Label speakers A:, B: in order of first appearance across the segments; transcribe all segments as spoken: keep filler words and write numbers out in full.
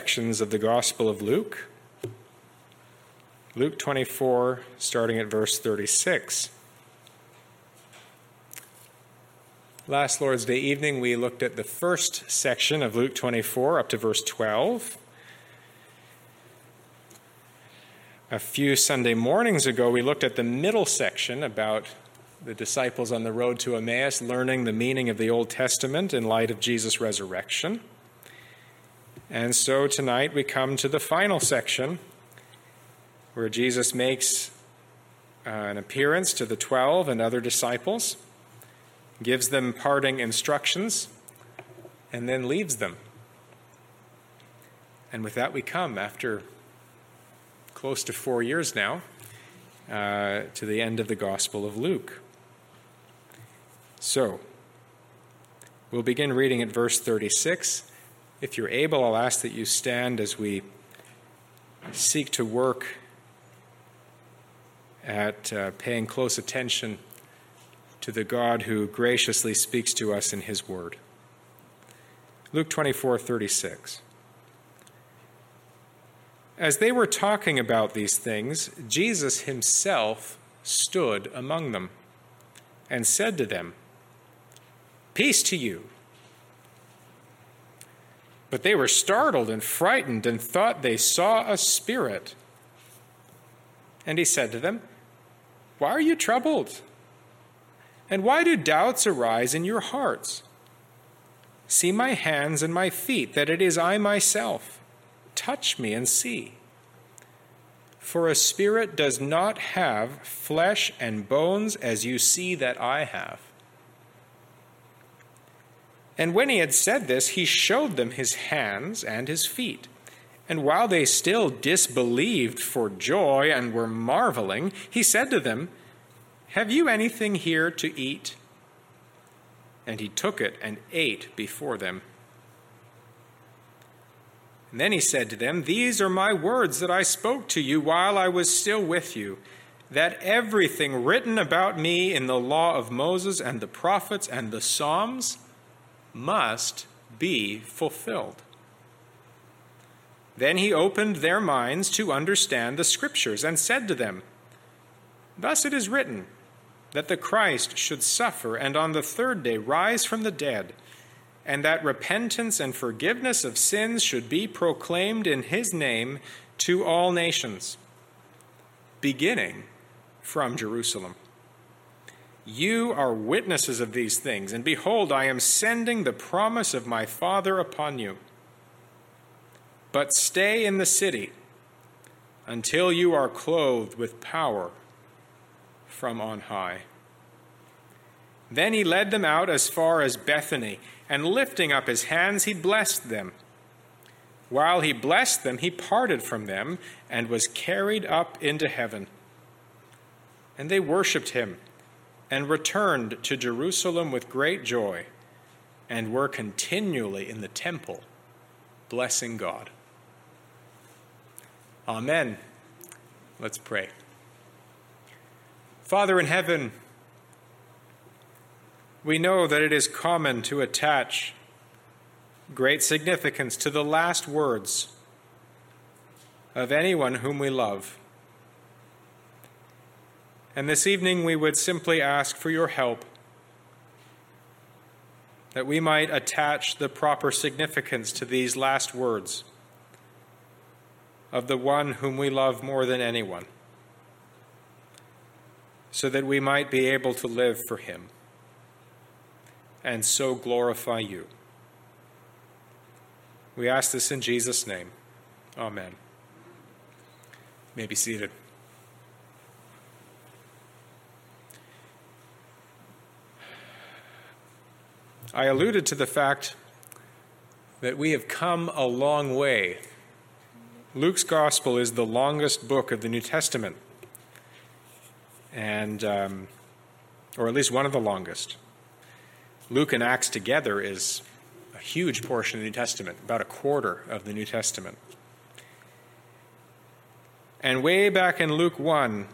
A: sections of the Gospel of Luke. Luke twenty-four, starting at verse thirty-six. Last Lord's Day evening, we looked at the first section of Luke twenty-four up to verse twelve. A few Sunday mornings ago, we looked at the middle section about the disciples on the road to Emmaus learning the meaning of the Old Testament in light of Jesus' resurrection. And so tonight we come to the final section where Jesus makes uh, an appearance to the twelve and other disciples, gives them parting instructions, and then leaves them. And with that we come, after close to four years now, uh, to the end of the Gospel of Luke. So, we'll begin reading at verse thirty-six. If you're able, I'll ask that you stand as we seek to work at uh, paying close attention to the God who graciously speaks to us in his word. Luke twenty-four thirty-six. As they were talking about these things, Jesus himself stood among them and said to them, "Peace to you." But they were startled and frightened and thought they saw a spirit. And he said to them, "Why are you troubled? And why do doubts arise in your hearts? See my hands and my feet, that it is I myself. Touch me and see. For a spirit does not have flesh and bones as you see that I have." And when he had said this, he showed them his hands and his feet. And while they still disbelieved for joy and were marveling, he said to them, "Have you anything here to eat?" And he took it and ate before them. And then he said to them, "These are my words that I spoke to you while I was still with you, that everything written about me in the law of Moses and the prophets and the Psalms must be fulfilled." Then he opened their minds to understand the Scriptures and said to them, "Thus it is written, that the Christ should suffer and on the third day rise from the dead, and that repentance and forgiveness of sins should be proclaimed in his name to all nations, beginning from Jerusalem. You are witnesses of these things, and behold, I am sending the promise of my Father upon you. But stay in the city until you are clothed with power from on high." Then he led them out as far as Bethany, and lifting up his hands, he blessed them. While he blessed them, he parted from them and was carried up into heaven. And they worshipped him and returned to Jerusalem with great joy, and were continually in the temple, blessing God. Amen. Let's pray. Father in heaven, we know that it is common to attach great significance to the last words of anyone whom we love. And this evening we would simply ask for your help, that we might attach the proper significance to these last words of the one whom we love more than anyone, so that we might be able to live for him and so glorify you. We ask this in Jesus' name. Amen. You may be seated. I alluded to the fact that we have come a long way. Luke's Gospel is the longest book of the New Testament, and um, or at least one of the longest. Luke and Acts together is a huge portion of the New Testament, about a quarter of the New Testament. And way back in Luke one,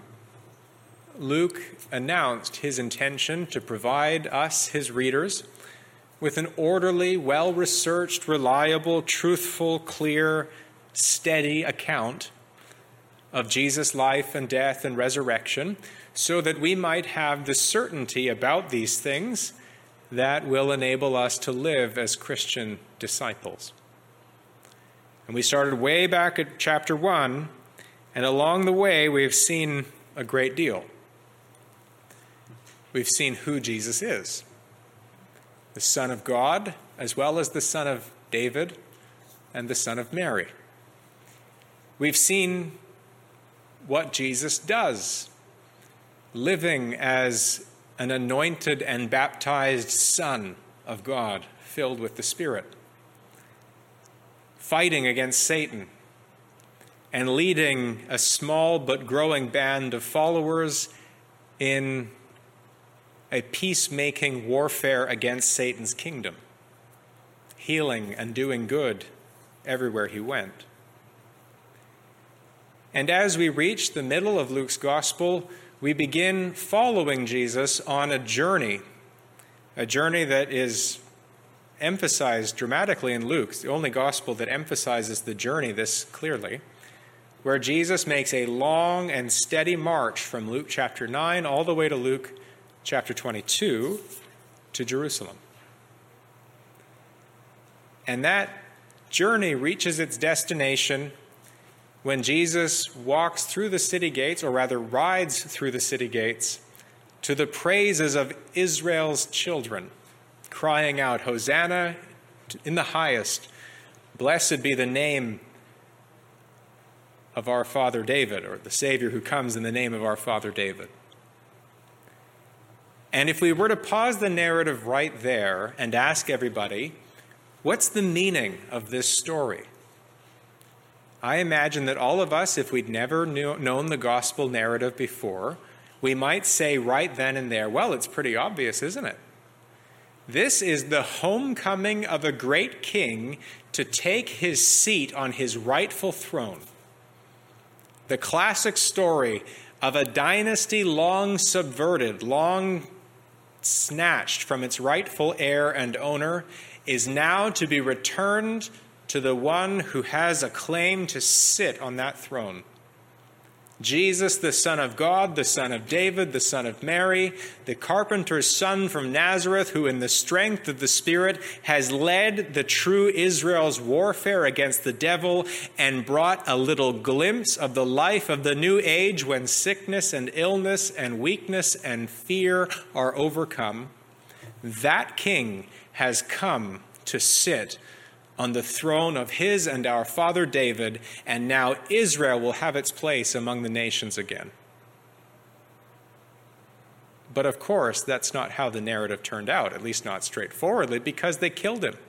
A: Luke announced his intention to provide us, his readers, with an orderly, well-researched, reliable, truthful, clear, steady account of Jesus' life and death and resurrection, so that we might have the certainty about these things that will enable us to live as Christian disciples. And we started way back at chapter one, and along the way we've seen a great deal. We've seen who Jesus is, the Son of God, as well as the Son of David and the Son of Mary. We've seen what Jesus does, living as an anointed and baptized Son of God, filled with the Spirit, fighting against Satan and leading a small but growing band of followers in a peacemaking warfare against Satan's kingdom, healing and doing good everywhere he went. And as we reach the middle of Luke's gospel, we begin following Jesus on a journey, a journey that is emphasized dramatically in Luke, the only gospel that emphasizes the journey this clearly, where Jesus makes a long and steady march from Luke chapter nine all the way to Luke chapter twenty-two to Jerusalem. And that journey reaches its destination when Jesus walks through the city gates, or rather rides through the city gates, to the praises of Israel's children, crying out, "Hosanna in the highest, blessed be the name of our father David," or the Savior who comes in the name of our father David. And if we were to pause the narrative right there and ask everybody, what's the meaning of this story? I imagine that all of us, if we'd never knew, known the gospel narrative before, we might say right then and there, well, it's pretty obvious, isn't it? This is the homecoming of a great king to take his seat on his rightful throne. The classic story of a dynasty long subverted, long snatched from its rightful heir and owner, is now to be returned to the one who has a claim to sit on that throne. Jesus, the Son of God, the Son of David, the Son of Mary, the carpenter's son from Nazareth, who in the strength of the Spirit has led the true Israel's warfare against the devil and brought a little glimpse of the life of the new age when sickness and illness and weakness and fear are overcome. That King has come to sit on the throne of his and our father David, and now Israel will have its place among the nations again. But of course, that's not how the narrative turned out, at least not straightforwardly, because they killed him.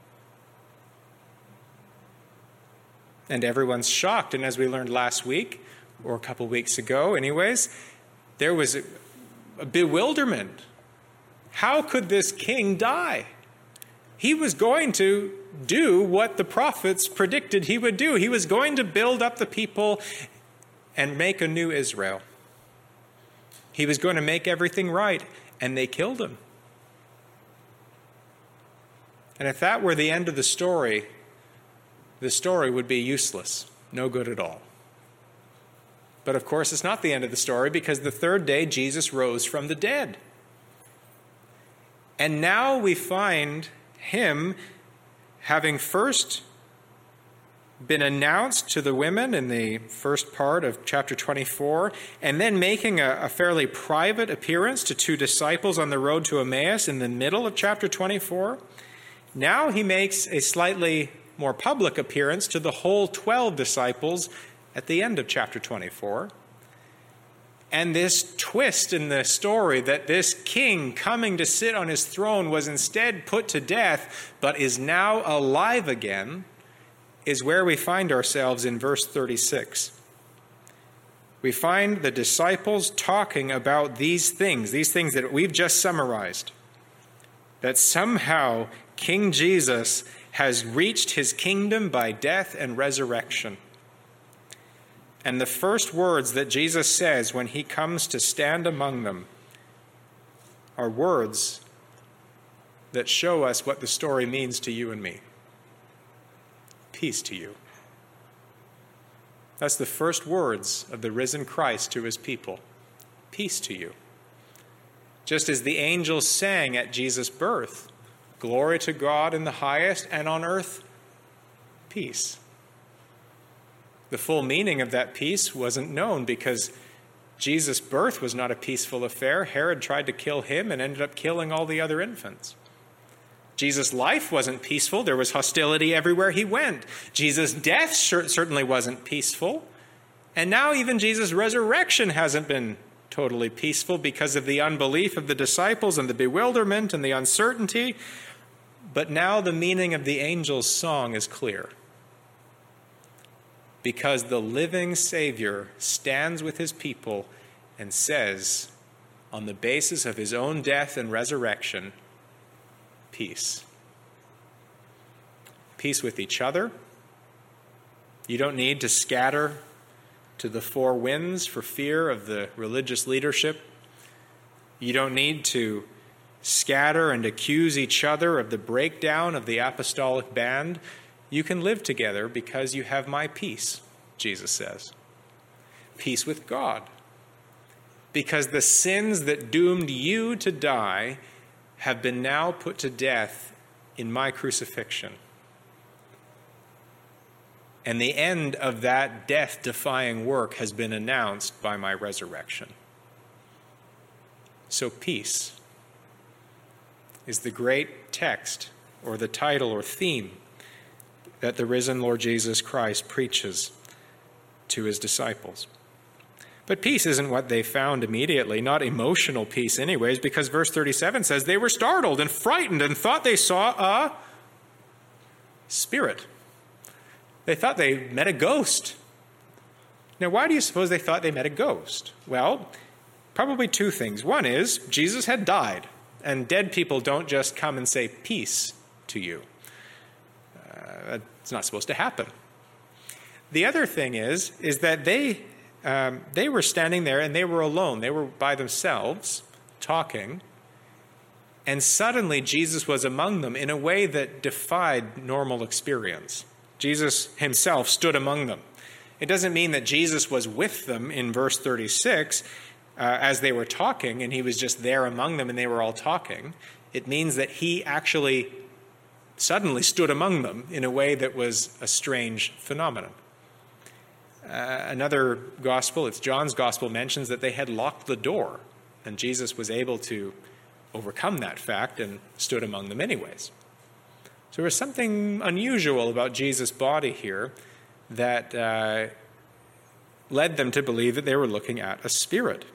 A: And everyone's shocked, and as we learned last week, or a couple weeks ago anyways, there was a, a bewilderment. How could this king die? He was going to do what the prophets predicted he would do. He was going to build up the people and make a new Israel. He was going to make everything right, and they killed him. And if that were the end of the story, the story would be useless, no good at all. But of course, it's not the end of the story, because the third day Jesus rose from the dead. And now we find him having first been announced to the women in the first part of chapter twenty-four, and then making a, a fairly private appearance to two disciples on the road to Emmaus in the middle of chapter twenty-four. Now he makes a slightly more public appearance to the whole twelve disciples at the end of chapter twenty-four. And this twist in the story that this king coming to sit on his throne was instead put to death, but is now alive again, is where we find ourselves in verse thirty-six. We find the disciples talking about these things, these things that we've just summarized, that somehow King Jesus has reached his kingdom by death and resurrection. And the first words that Jesus says when he comes to stand among them are words that show us what the story means to you and me. Peace to you. That's the first words of the risen Christ to his people. Peace to you. Just as the angels sang at Jesus' birth, glory to God in the highest, and on earth, peace. The full meaning of that peace wasn't known because Jesus' birth was not a peaceful affair. Herod tried to kill him and ended up killing all the other infants. Jesus' life wasn't peaceful. There was hostility everywhere he went. Jesus' death certainly wasn't peaceful. And now even Jesus' resurrection hasn't been totally peaceful because of the unbelief of the disciples and the bewilderment and the uncertainty. But now the meaning of the angel's song is clear. Because the living Savior stands with his people and says, on the basis of his own death and resurrection, peace. Peace with each other. You don't need to scatter to the four winds for fear of the religious leadership. You don't need to scatter and accuse each other of the breakdown of the apostolic band. You can live together because you have my peace, Jesus says. Peace with God. Because the sins that doomed you to die have been now put to death in my crucifixion. And the end of that death-defying work has been announced by my resurrection. So peace is the great text or the title or theme that the risen Lord Jesus Christ preaches to his disciples. But peace isn't what they found immediately, not emotional peace anyways, because verse thirty-seven says they were startled and frightened and thought they saw a spirit. They thought they met a ghost. Now, why do you suppose they thought they met a ghost? Well, probably two things. One is Jesus had died, and dead people don't just come and say peace to you. Uh, it's not supposed to happen. The other thing is, is that they um, they were standing there and they were alone. They were by themselves talking. And suddenly Jesus was among them in a way that defied normal experience. Jesus himself stood among them. It doesn't mean that Jesus was with them in verse thirty-six uh, as they were talking and he was just there among them and they were all talking. It means that he actually suddenly stood among them in a way that was a strange phenomenon. Uh, another gospel, it's John's gospel, mentions that they had locked the door and Jesus was able to overcome that fact and stood among them anyways. So there was something unusual about Jesus' body here that uh, led them to believe that they were looking at a spirit.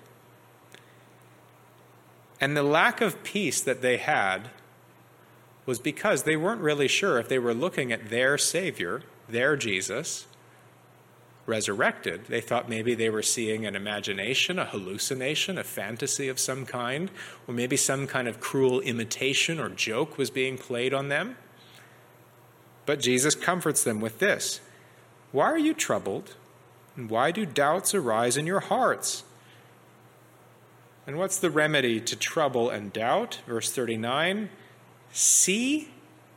A: And the lack of peace that they had was because they weren't really sure if they were looking at their Savior, their Jesus, resurrected. They thought maybe they were seeing an imagination, a hallucination, a fantasy of some kind, or maybe some kind of cruel imitation or joke was being played on them. But Jesus comforts them with this: why are you troubled? And why do doubts arise in your hearts? And what's the remedy to trouble and doubt? Verse thirty-nine, see,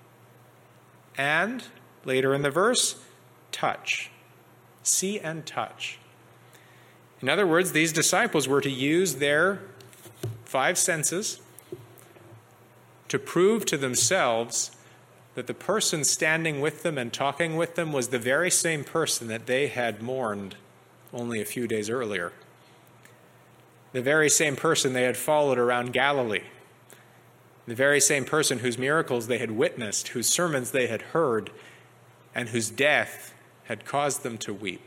A: and, later in the verse, touch. See and touch. In other words, these disciples were to use their five senses to prove to themselves that the person standing with them and talking with them was the very same person that they had mourned only a few days earlier. The very same person they had followed around Galilee. The very same person whose miracles they had witnessed, whose sermons they had heard, and whose death had caused them to weep.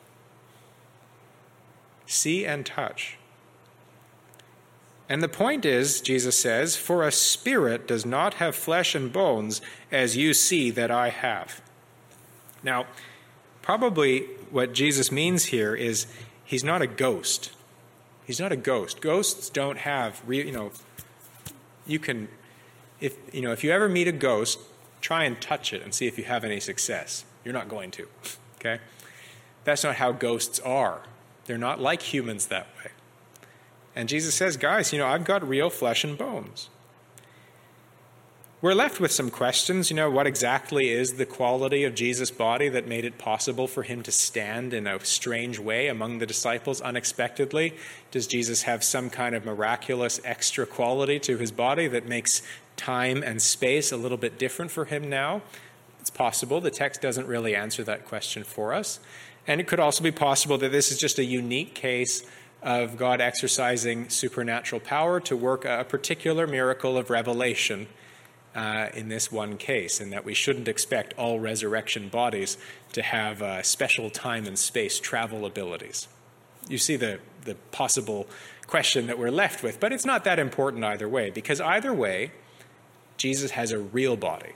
A: See and touch. And the point is, Jesus says, for a spirit does not have flesh and bones, as you see that I have. Now, probably what Jesus means here is he's not a ghost. He's not a ghost. Ghosts don't have, you know, you can, if you know, if you ever meet a ghost, try and touch it and see if you have any success. You're not going to, okay? That's not how ghosts are. They're not like humans that way. And Jesus says, guys, you know, I've got real flesh and bones. we're left with some questions. You know, what exactly is the quality of Jesus' body that made it possible for him to stand in a strange way among the disciples unexpectedly? Does Jesus have some kind of miraculous extra quality to his body that makes time and space a little bit different for him now? It's possible. The text doesn't really answer that question for us. And it could also be possible that this is just a unique case of God exercising supernatural power to work a particular miracle of revelation uh, in this one case, and that we shouldn't expect all resurrection bodies to have uh, special time and space travel abilities. You see the, the possible question that we're left with, but it's not that important either way, because either way, Jesus has a real body.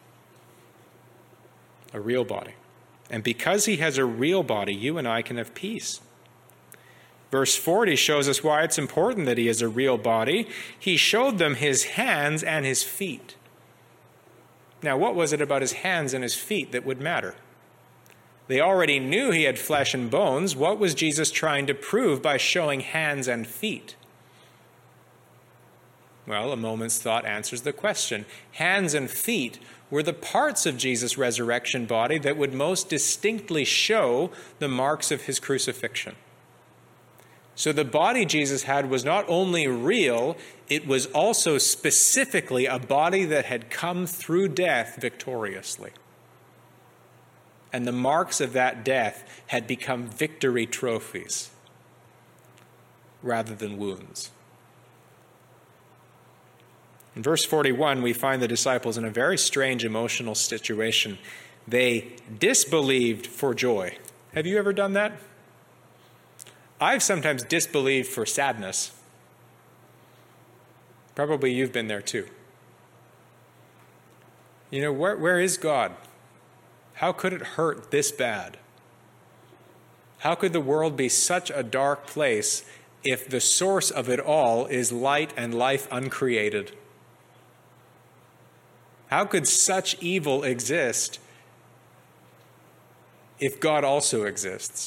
A: A real body. And because he has a real body, you and I can have peace. Verse forty shows us why it's important that he has a real body. He showed them his hands and his feet. Now, what was it about his hands and his feet that would matter? They already knew he had flesh and bones. What was Jesus trying to prove by showing hands and feet? Well, a moment's thought answers the question. Hands and feet were the parts of Jesus' resurrection body that would most distinctly show the marks of his crucifixion. So the body Jesus had was not only real, it was also specifically a body that had come through death victoriously. And the marks of that death had become victory trophies rather than wounds. In verse forty-one, we find the disciples in a very strange emotional situation. They disbelieved for joy. Have you ever done that? I've sometimes disbelieved for sadness. Probably you've been there too. You know, where, where is God? How could it hurt this bad? How could the world be such a dark place if the source of it all is light and life uncreated? How could such evil exist if God also exists?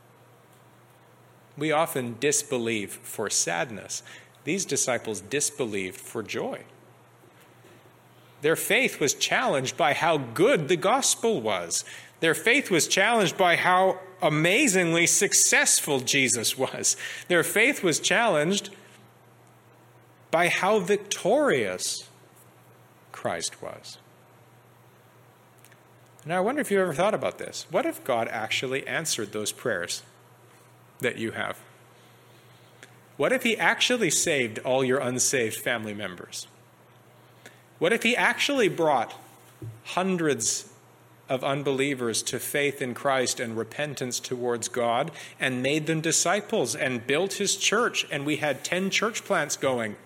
A: We often disbelieve for sadness. These disciples disbelieved for joy. Their faith was challenged by how good the gospel was. Their faith was challenged by how amazingly successful Jesus was. Their faith was challenged by how victorious Christ was. Now, I wonder if you ever thought about this. What if God actually answered those prayers that you have? What if he actually saved all your unsaved family members? What if he actually brought hundreds of unbelievers to faith in Christ and repentance towards God and made them disciples and built his church, and we had ten church plants going?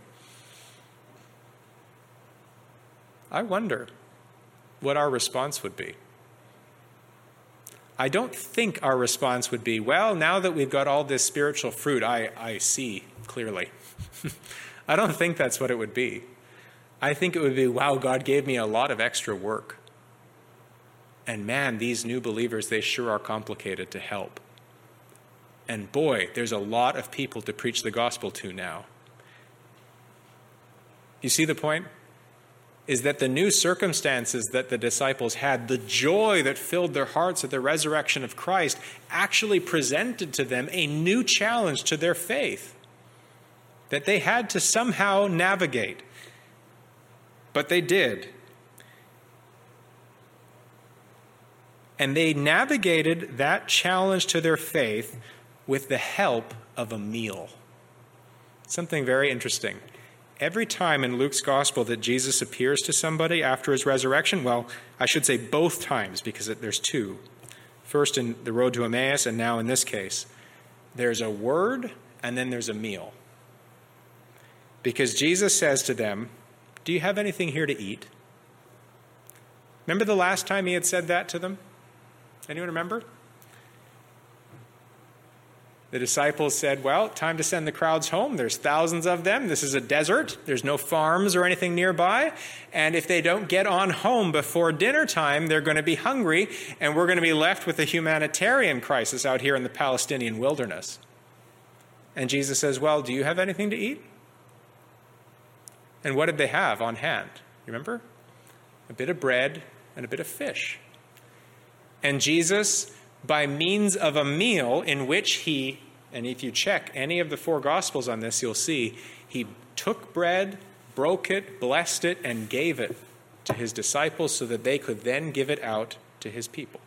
A: I wonder what our response would be. I don't think our response would be, well, now that we've got all this spiritual fruit, I, I see clearly. I don't think that's what it would be. I think it would be, wow, God gave me a lot of extra work. And man, these new believers, they sure are complicated to help. And boy, there's a lot of people to preach the gospel to now. You see the point? Is that the new circumstances that the disciples had, the joy that filled their hearts at the resurrection of Christ, actually presented to them a new challenge to their faith that they had to somehow navigate. But they did. And they navigated that challenge to their faith with the help of a meal. Something very interesting. Every time in Luke's gospel that Jesus appears to somebody after his resurrection, well, I should say both times because there's two. First in the road to Emmaus and now in this case. There's a word and then there's a meal. Because Jesus says to them, do you have anything here to eat? Remember the last time he had said that to them? Anyone remember? The disciples said, well, time to send the crowds home. There's thousands of them. This is a desert. There's no farms or anything nearby. And if they don't get on home before dinner time, they're going to be hungry, and we're going to be left with a humanitarian crisis out here in the Palestinian wilderness. And Jesus says, well, do you have anything to eat? And what did they have on hand? You remember? a bit of bread, and a bit of fish. And Jesus, by means of a meal in which he, and if you check any of the four Gospels on this, you'll see he took bread, broke it, blessed it, and gave it to his disciples so that they could then give it out to his people.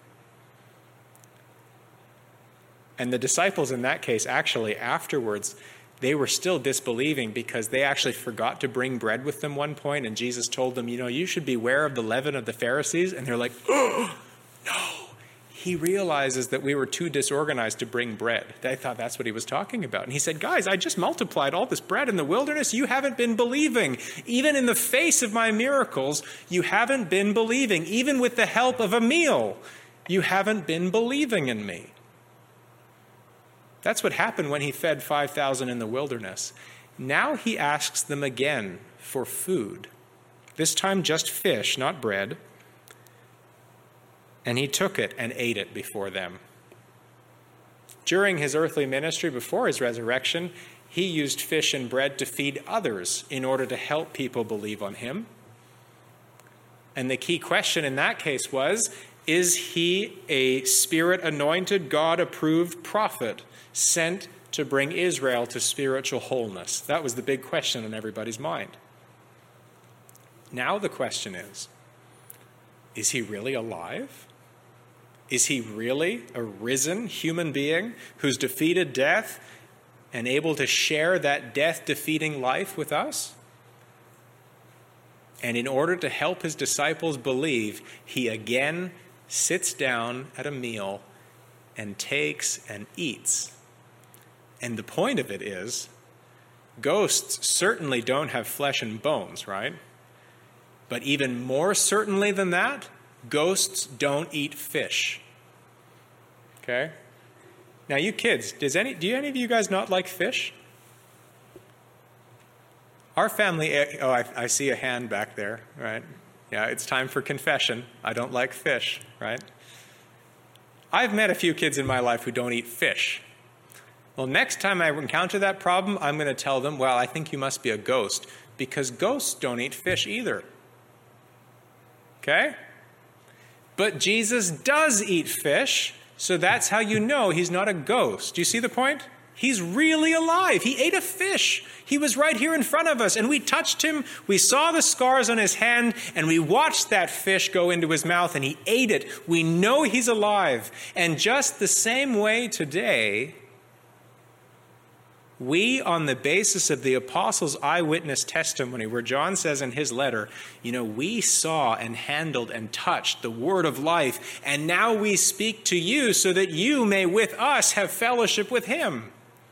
A: And the disciples in that case, actually, afterwards, they were still disbelieving because they actually forgot to bring bread with them one point, and Jesus told them, you know, you should beware of the leaven of the Pharisees. And they're like, oh, no. He realizes that we were too disorganized to bring bread. They thought that's what he was talking about. And he said, guys, I just multiplied all this bread in the wilderness. You haven't been believing. Even in the face of my miracles, you haven't been believing. Even with the help of a meal, you haven't been believing in me. That's what happened when he fed five thousand in the wilderness. Now he asks them again for food. This time just fish, not bread. And he took it and ate it before them. During his earthly ministry, before his resurrection, he used fish and bread to feed others in order to help people believe on him. And the key question in that case was, is he a Spirit-anointed, God-approved prophet sent to bring Israel to spiritual wholeness? That was the big question in everybody's mind. Now the question is, is he really alive? Is he really a risen human being who's defeated death and able to share that death-defeating life with us? And in order to help his disciples believe, he again sits down at a meal and takes and eats. And the point of it is, ghosts certainly don't have flesh and bones, right? But even more certainly than that, ghosts don't eat fish. Okay? Now you kids, does any do any of you guys not like fish? Our family, oh, I, I see a hand back there, right? Yeah, it's time for confession. I don't like fish, right? I've met a few kids in my life who don't eat fish. Well, next time I encounter that problem, I'm going to tell them, well, I think you must be a ghost, because ghosts don't eat fish either. Okay? But Jesus does eat fish, so that's how you know he's not a ghost. Do you see the point? He's really alive. He ate a fish. He was right here in front of us, and we touched him. We saw the scars on his hand, and we watched that fish go into his mouth, and he ate it. We know he's alive. And just the same way today, we, on the basis of the apostles' eyewitness testimony, where John says in his letter, you know, we saw and handled and touched the word of life, and now we speak to you so that you may with us have fellowship with him.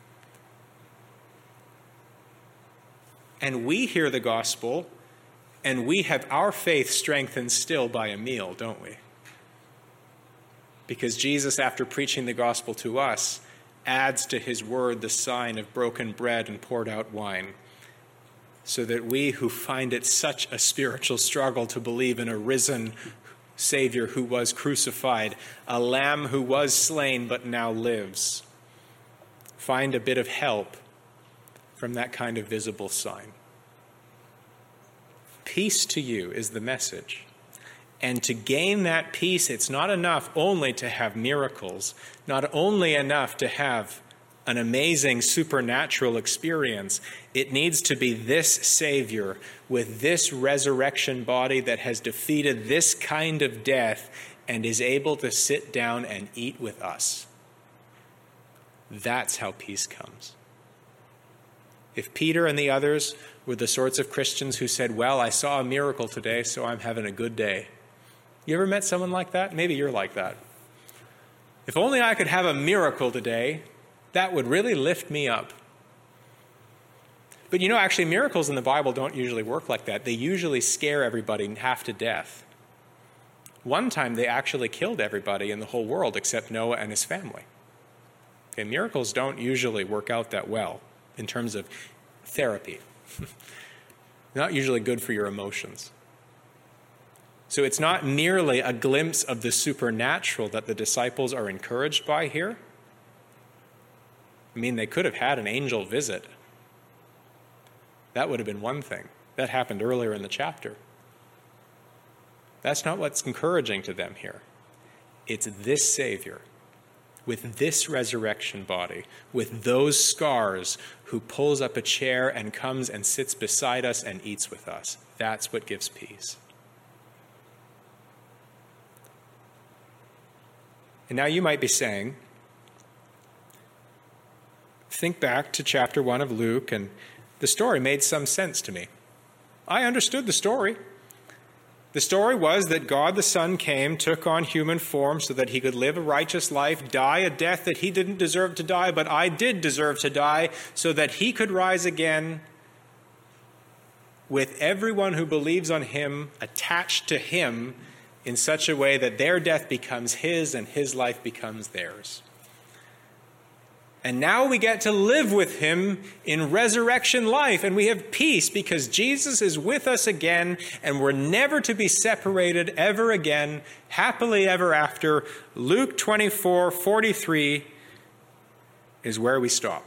A: And we hear the gospel, and we have our faith strengthened still by a meal, don't we? Because Jesus, after preaching the gospel to us, adds to his word the sign of broken bread and poured out wine, so that we who find it such a spiritual struggle to believe in a risen Savior who was crucified, a lamb who was slain but now lives, find a bit of help from that kind of visible sign. Peace to you is the message. And to gain that peace, it's not enough only to have miracles, not only enough to have an amazing supernatural experience. It needs to be this Savior with this resurrection body that has defeated this kind of death and is able to sit down and eat with us. That's how peace comes. If Peter and the others were the sorts of Christians who said, well, I saw a miracle today, so I'm having a good day. You ever met someone like that? Maybe you're like that. If only I could have a miracle today, that would really lift me up. But you know, actually, miracles in the Bible don't usually work like that. They usually scare everybody half to death. One time, they actually killed everybody in the whole world except Noah and his family. Okay, miracles don't usually work out that well in terms of therapy. Not usually good for your emotions. So it's not merely a glimpse of the supernatural that the disciples are encouraged by here. I mean, they could have had an angel visit. That would have been one thing. That happened earlier in the chapter. That's not what's encouraging to them here. It's this Savior, with this resurrection body, with those scars, who pulls up a chair and comes and sits beside us and eats with us. That's what gives peace. And now you might be saying, think back to chapter one of Luke, and the story made some sense to me. I understood the story. The story was that God the Son came, took on human form so that he could live a righteous life, die a death that he didn't deserve to die, but I did deserve to die, so that he could rise again with everyone who believes on him attached to him in such a way that their death becomes his and his life becomes theirs. And now we get to live with him in resurrection life, and we have peace because Jesus is with us again, and we're never to be separated ever again, happily ever after. Luke twenty-four forty-three is where we stop.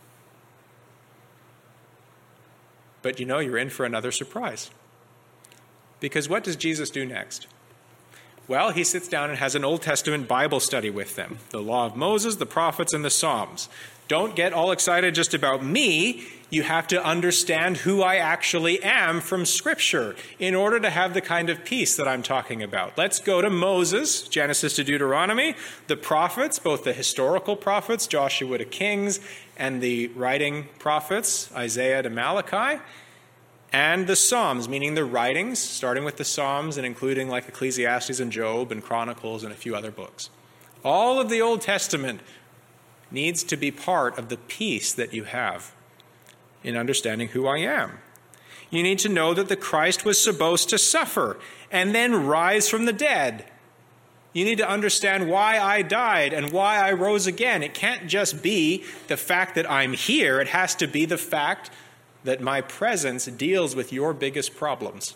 A: But you know, you're in for another surprise. Because what does Jesus do next? Well, he sits down and has an Old Testament Bible study with them. The law of Moses, the prophets, and the Psalms. Don't get all excited just about me. You have to understand who I actually am from Scripture in order to have the kind of peace that I'm talking about. Let's go to Moses, Genesis to Deuteronomy, the prophets, both the historical prophets, Joshua to Kings, and the writing prophets, Isaiah to Malachi, and the Psalms, meaning the writings, starting with the Psalms and including like Ecclesiastes and Job and Chronicles and a few other books. All of the Old Testament needs to be part of the peace that you have in understanding who I am. You need to know that the Christ was supposed to suffer and then rise from the dead. You need to understand why I died and why I rose again. It can't just be the fact that I'm here. It has to be the fact that my presence deals with your biggest problems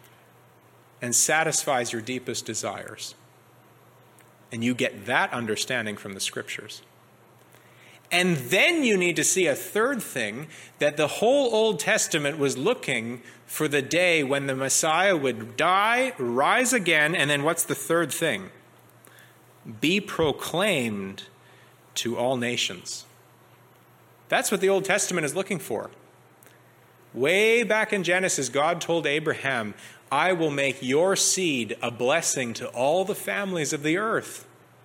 A: and satisfies your deepest desires. And you get that understanding from the Scriptures. And then you need to see a third thing, that the whole Old Testament was looking for the day when the Messiah would die, rise again, and then what's the third thing? Be proclaimed to all nations. That's what the Old Testament is looking for. Way back in Genesis, God told Abraham, I will make your seed a blessing to all the families of the earth.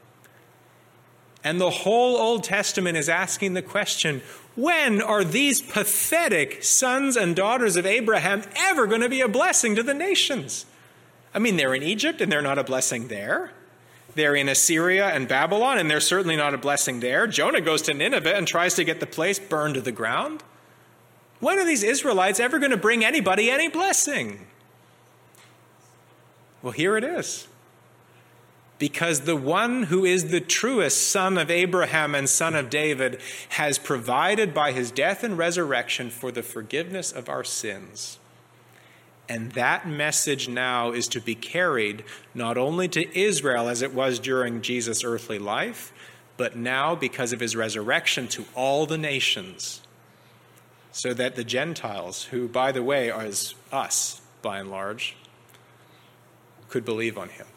A: And the whole Old Testament is asking the question, when are these pathetic sons and daughters of Abraham ever going to be a blessing to the nations? I mean, they're in Egypt and they're not a blessing there. They're in Assyria and Babylon and they're certainly not a blessing there. Jonah goes to Nineveh and tries to get the place burned to the ground. When are these Israelites ever going to bring anybody any blessing? Well, here it is. Because the one who is the truest son of Abraham and son of David has provided by his death and resurrection for the forgiveness of our sins. And that message now is to be carried not only to Israel as it was during Jesus' earthly life, but now because of his resurrection to all the nations. So that the Gentiles, who, by the way, are us, by and large, could believe on him.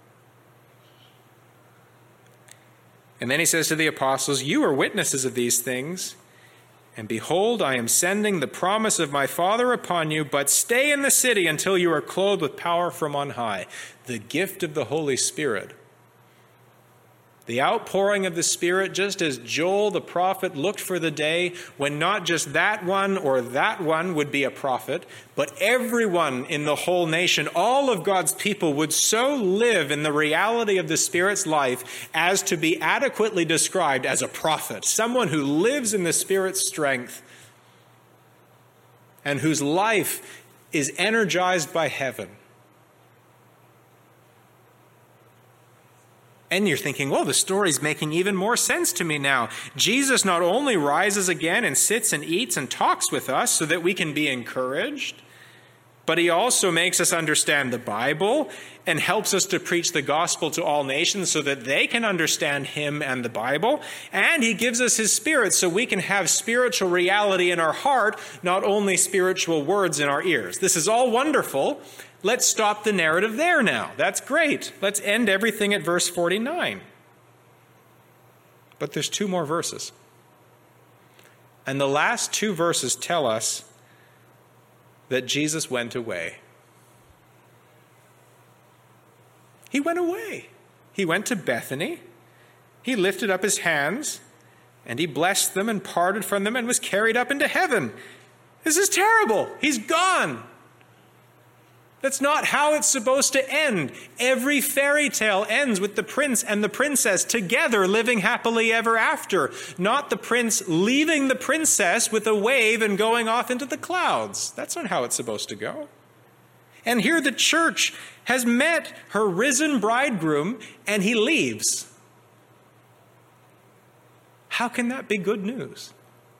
A: And then he says to the apostles, you are witnesses of these things, and behold, I am sending the promise of my Father upon you, but stay in the city until you are clothed with power from on high, the gift of the Holy Spirit. The outpouring of the Spirit, just as Joel the prophet looked for the day when not just that one or that one would be a prophet, but everyone in the whole nation, all of God's people would so live in the reality of the Spirit's life as to be adequately described as a prophet, someone who lives in the Spirit's strength and whose life is energized by heaven. And you're thinking, well, the story's making even more sense to me now. Jesus not only rises again and sits and eats and talks with us so that we can be encouraged, but he also makes us understand the Bible and helps us to preach the gospel to all nations so that they can understand him and the Bible. And he gives us his Spirit so we can have spiritual reality in our heart, not only spiritual words in our ears. This is all wonderful. Let's stop the narrative there now. That's great. Let's end everything at verse forty-nine. But there's two more verses. And the last two verses tell us that Jesus went away. He went away. He went to Bethany. He lifted up his hands, and he blessed them and parted from them and was carried up into heaven. This is terrible. He's gone. That's not how it's supposed to end. Every fairy tale ends with the prince and the princess together living happily ever after, not the prince leaving the princess with a wave and going off into the clouds. That's not how it's supposed to go. And here the church has met her risen bridegroom, and he leaves. How can that be good news?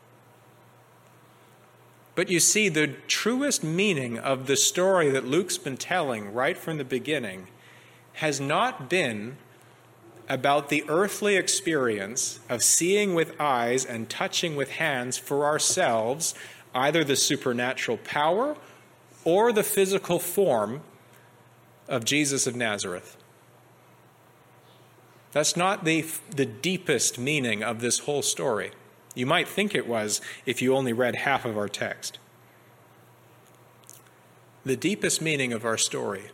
A: But you see, the truest meaning of the story that Luke's been telling right from the beginning has not been about the earthly experience of seeing with eyes and touching with hands for ourselves either the supernatural power or the physical form of Jesus of Nazareth. That's not the, the deepest meaning of this whole story. You might think it was if you only read half of our text. The deepest meaning of our story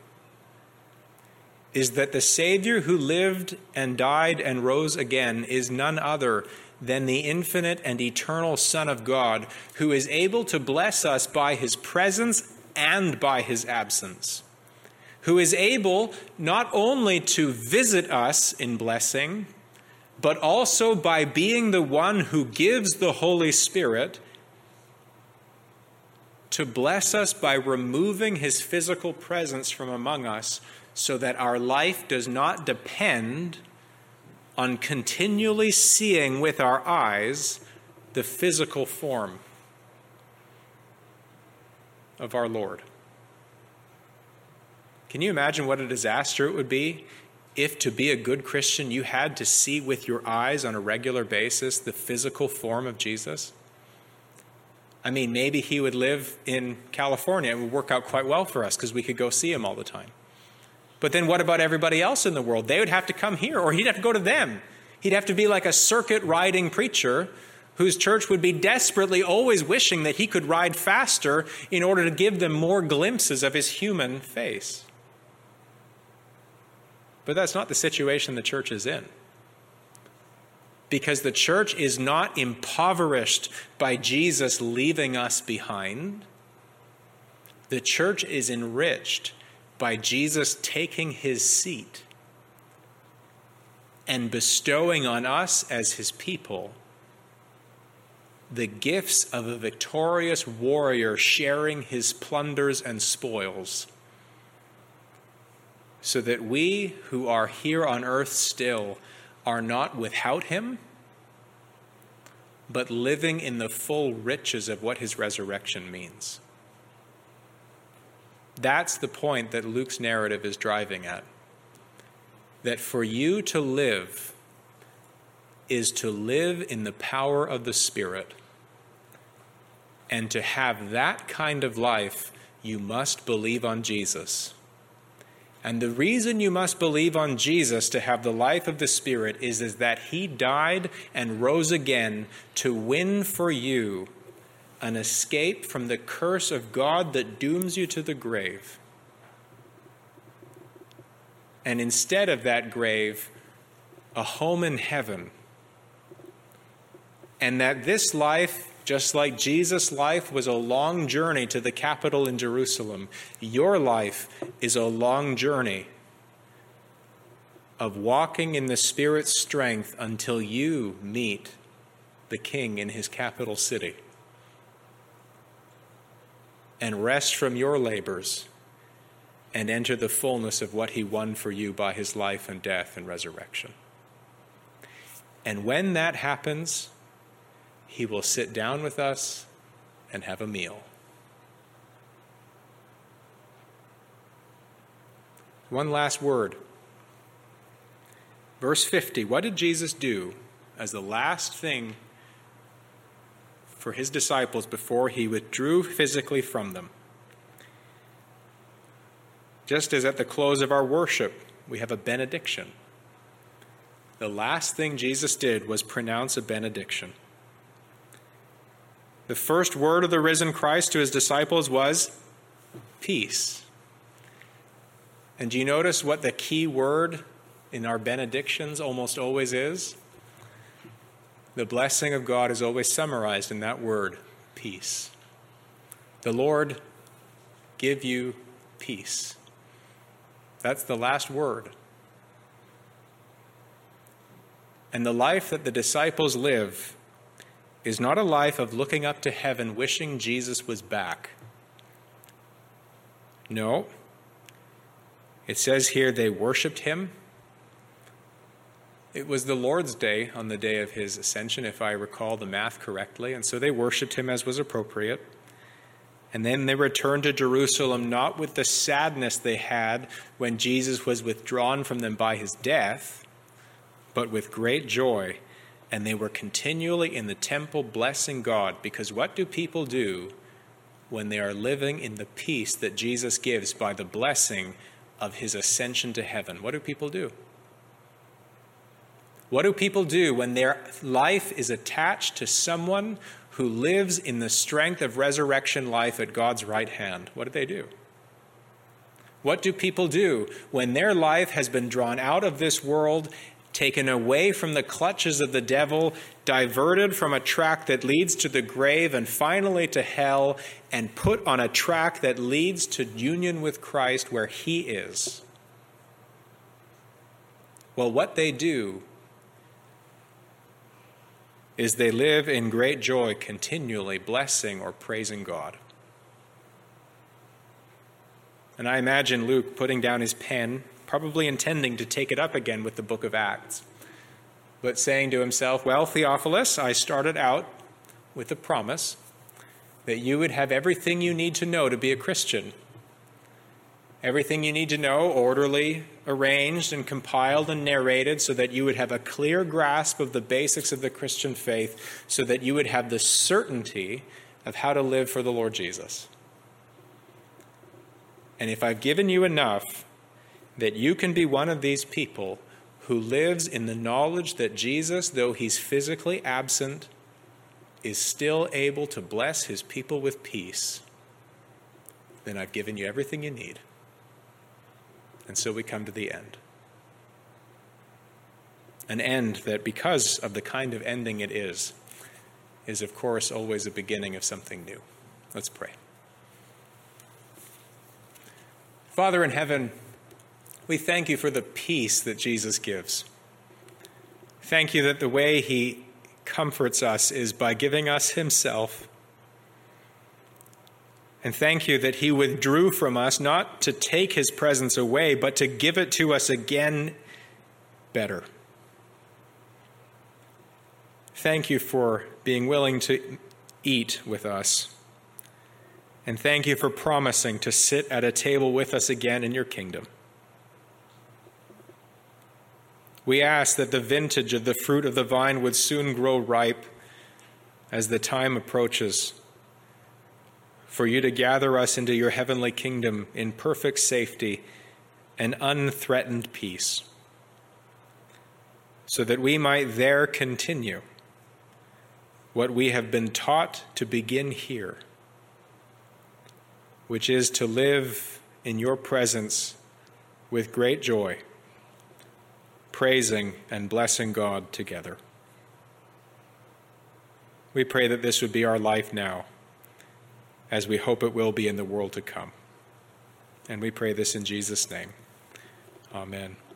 A: is that the Savior who lived and died and rose again is none other than the infinite and eternal Son of God, who is able to bless us by his presence and by his absence, who is able not only to visit us in blessing, but also by being the one who gives the Holy Spirit to bless us by removing his physical presence from among us, so that our life does not depend on continually seeing with our eyes the physical form of our Lord. Can you imagine what a disaster it would be if, to be a good Christian, you had to see with your eyes on a regular basis the physical form of Jesus? I mean, maybe he would live in California. It would work out quite well for us because we could go see him all the time. But then what about everybody else in the world? They would have to come here, or he'd have to go to them. He'd have to be like a circuit-riding preacher whose church would be desperately always wishing that he could ride faster in order to give them more glimpses of his human face. But that's not the situation the church is in. Because the church is not impoverished by Jesus leaving us behind. The church is enriched by Jesus taking his seat and bestowing on us as his people the gifts of a victorious warrior sharing his plunders and spoils, so that we who are here on earth still are not without him, but living in the full riches of what his resurrection means. That's the point that Luke's narrative is driving at. That for you to live is to live in the power of the Spirit. And to have that kind of life, you must believe on Jesus. And the reason you must believe on Jesus to have the life of the Spirit is, is that he died and rose again to win for you an escape from the curse of God that dooms you to the grave. And instead of that grave, a home in heaven. And that this life, just like Jesus' life was a long journey to the capital in Jerusalem, your life is a long journey of walking in the Spirit's strength until you meet the King in his capital city and rest from your labors and enter the fullness of what he won for you by his life and death and resurrection. And when that happens, he will sit down with us and have a meal. One last word. Verse fifty, what did Jesus do as the last thing for his disciples before he withdrew physically from them? just as at the close of our worship we have a benediction. The last thing Jesus did was pronounce a benediction. The first word of the risen Christ to his disciples was peace. And do you notice what the key word in our benedictions almost always is? The blessing of God is always summarized in that word, peace. The Lord give you peace. That's the last word. And the life that the disciples live is not a life of looking up to heaven wishing Jesus was back. No. It says here they worshiped him. It was the Lord's day on the day of his ascension, if I recall the math correctly, and so they worshiped him as was appropriate. And then they returned to Jerusalem, not with the sadness they had when Jesus was withdrawn from them by his death, but with great joy. And they were continually in the temple blessing God, because what do people do when they are living in the peace that Jesus gives by the blessing of his ascension to heaven? What do people do? What do people do when their life is attached to someone who lives in the strength of resurrection life at God's right hand? What do they do? What do people do when their life has been drawn out of this world, taken away from the clutches of the devil, diverted from a track that leads to the grave and finally to hell, and put on a track that leads to union with Christ where he is? Well, what they do is they live in great joy, continually blessing or praising God. And I imagine Luke putting down his pen, probably intending to take it up again with the book of Acts, but saying to himself, well, Theophilus, I started out with a promise that you would have everything you need to know to be a Christian. Everything you need to know, orderly, arranged and compiled and narrated, so that you would have a clear grasp of the basics of the Christian faith, so that you would have the certainty of how to live for the Lord Jesus. And if I've given you enough that you can be one of these people who lives in the knowledge that Jesus, though he's physically absent, is still able to bless his people with peace, then I've given you everything you need. And so we come to the end. An end that, because of the kind of ending it is, is of course always a beginning of something new. Let's pray. Father in heaven, we thank you for the peace that Jesus gives. Thank you that the way he comforts us is by giving us himself. And thank you that he withdrew from us not to take his presence away, but to give it to us again better. Thank you for being willing to eat with us. And thank you for promising to sit at a table with us again in your kingdom. We ask that the vintage of the fruit of the vine would soon grow ripe as the time approaches, for you to gather us into your heavenly kingdom in perfect safety and unthreatened peace, so that we might there continue what we have been taught to begin here, which is to live in your presence with great joy, praising and blessing God together. We pray that this would be our life now, as we hope it will be in the world to come. And we pray this in Jesus' name. Amen.